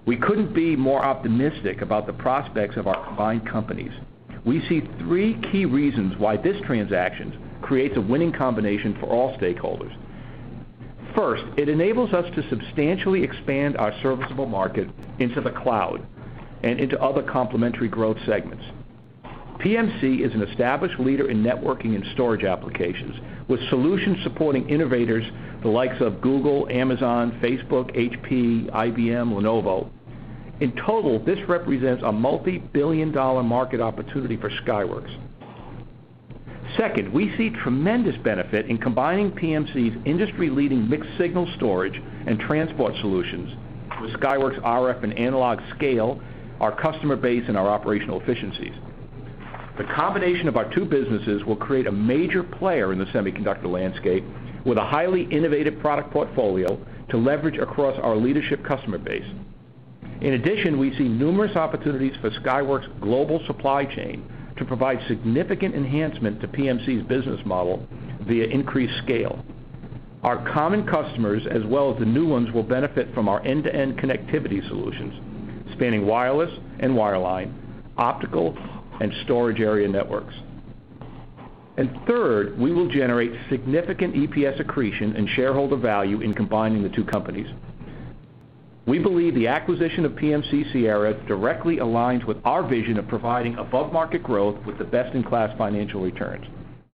We couldn't be more optimistic about the prospects of our combined companies. We see three key reasons why this transaction creates a winning combination for all stakeholders. First, it enables us to substantially expand our serviceable market into the cloud and into other complementary growth segments. PMC is an established leader in networking and storage applications, with solutions supporting innovators the likes of Google, Amazon, Facebook, HP, IBM, Lenovo. In total, this represents a multi-billion-dollar market opportunity for Skyworks. Second, we see tremendous benefit in combining PMC's industry-leading mixed-signal storage and transport solutions with Skyworks' RF and analog scale, our customer base, and our operational efficiencies. The combination of our two businesses will create a major player in the semiconductor landscape with a highly innovative product portfolio to leverage across our leadership customer base. In addition, we see numerous opportunities for Skyworks' global supply chain to provide significant enhancement to PMC's business model via increased scale. Our common customers, as well as the new ones, will benefit from our end-to-end connectivity solutions, spanning wireless and wireline, optical, and storage area networks. And third, we will generate significant EPS accretion and shareholder value in combining the two companies. We believe the acquisition of PMC Sierra directly aligns with our vision of providing above-market growth with the best-in-class financial returns.